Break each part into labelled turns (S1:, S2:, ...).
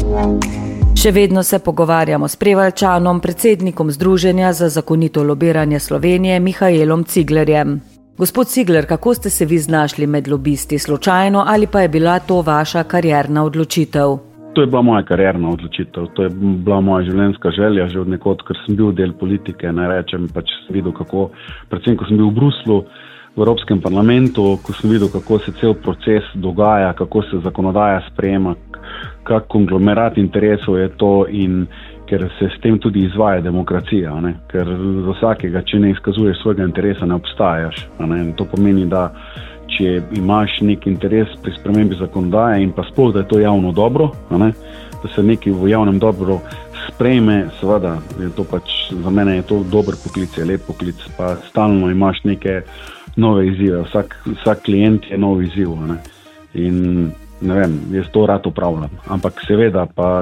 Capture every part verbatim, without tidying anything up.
S1: Še vedno se pogovarjamo s Prevaljčanom, predsednikom Združenja za zakonito lobiranje Slovenije, Mihaelom Ciglerjem. Gospod Cigler, kako ste se vi znašli med lobisti, slučajno ali pa je bila to vaša karierna odločitev?
S2: To je bila moja karierna odločitev, to je bila moja življenjska želja, že od nekod, ker sem bil del politike, ne rečem, pač sem videl, kako, predvsem ko sem bil v Bruslu, v Evropskem parlamentu, ko sem videl, kako se cel proces dogaja, kako se zakonodaja sprejema, kak konglomerat interesov je to in ker se s tem tudi izvaja demokracija, ne? Ker za vsakega, če ne izkazuješ svojega interesa, ne obstajaš. Ne? To pomeni, da če imaš nek interes pri spremembi zakonodaje in pa sploh, da je to javno dobro, ne? Da se nekaj v javnem dobro sprejme, seveda, je to pač, za mene je to dober poklic, je lep poklic, pa stalno imaš neke nove izzive, vsak, vsak klient je nov izziv, ne? In ne vem, jaz to rad upravljam, ampak seveda pa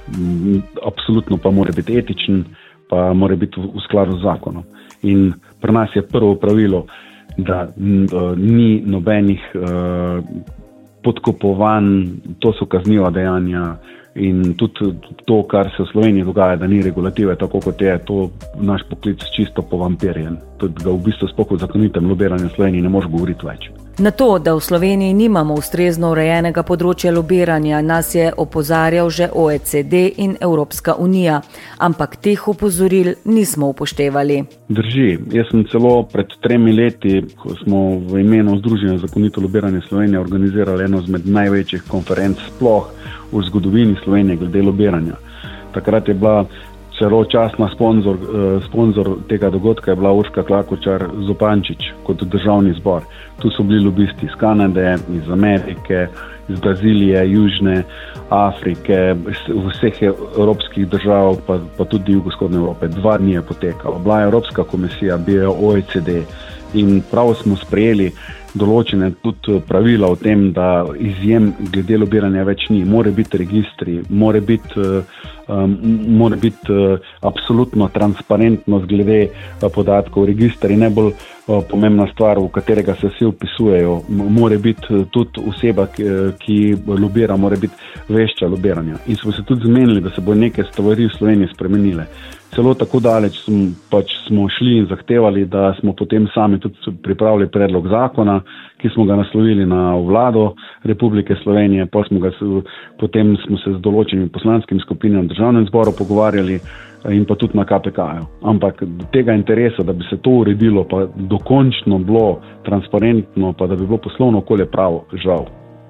S2: m, absolutno pa mora biti etičen, pa mora biti v, v skladu z zakonom. In pri nas je prvo pravilo, da n, ni nobenih uh, podkupovanj, to so kazniva dejanja in tudi to, kar se v Sloveniji dogaja, da ni regulative, tako kot je, to naš poklic čisto povampirjen. Tudi ga v bistvu sploh v zakonitem lobiranju v Sloveniji ne moreš govoriti več.
S1: Na to, da v Sloveniji nimamo ustrezno urejenega področja lobiranja, nas je opozarjal že O E C D in Evropska unija, ampak teh opozoril nismo upoštevali.
S2: Drži, jaz sem celo pred tremi leti, ko smo v imenu Združenja za zakonito lobiranje Slovenije organizirali eno izmed največjih konferenc sploh v zgodovini Slovenije glede lobiranja. Takrat je bila celo častna sponzor, eh, sponzor tega dogodka je bila Urška Klakočar Zupančič kot državni zbor. Tu so bili lobisti iz Kanade, iz Amerike, iz Brazilije, Južne Afrike, vseh evropskih držav, pa, pa tudi jugovzhodne Evrope. Dva dni je potekalo. Bila je Evropska komisija, bil je O E C D in prav smo sprejeli določene tudi pravila o tem, da izjem glede lobiranja več ni. More biti registri, more biti, um, more biti uh, absolutno transparentnost glede uh, podatkov. Registr je najbolj uh, pomembna stvar, v katerega se vsi upisujejo. More biti uh, tudi oseba, ki, ki lobira, more biti vešča lobiranja. In smo se tudi zmenili, da se bo neke stvari v Sloveniji spremenile. Celo tako daleč smo, pač smo šli in zahtevali, da smo potem sami tudi pripravili predlog zakona, ki smo ga naslovili na vlado Republike Slovenije, pa smo ga, potem smo se z določenimi poslanskimi skupinami v državnem zboru pogovarjali in pa tudi na K P K-ju. Ampak do tega interesa, da bi se to uredilo, pa dokončno bilo transparentno, pa da bi bilo poslovno okolje pravo, žal.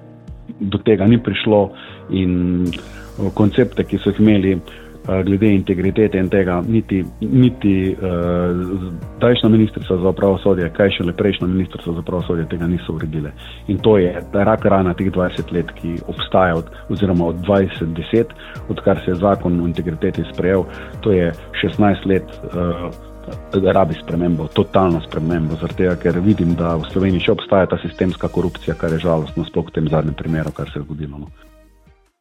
S2: Do tega ni prišlo in koncepte, ki so jih imeli glede integritete in tega, niti, niti uh, dajšnja ministrica za pravosodje, kaj šele prejšnja ministrica za pravosodje tega niso uredile. In to je rak rana teh dvajset let, ki obstaja od, oziroma od dvajset deset, odkar se je zakon o integriteti sprejel, to je šestnajst let uh, rabi spremembo, totalno spremembo, zaradi tega, ker vidim, da v Sloveniji še obstaja ta sistemska korupcija, kar je žalostno, sploh v tem zadnjem primeru, kar se je zgodilo. No.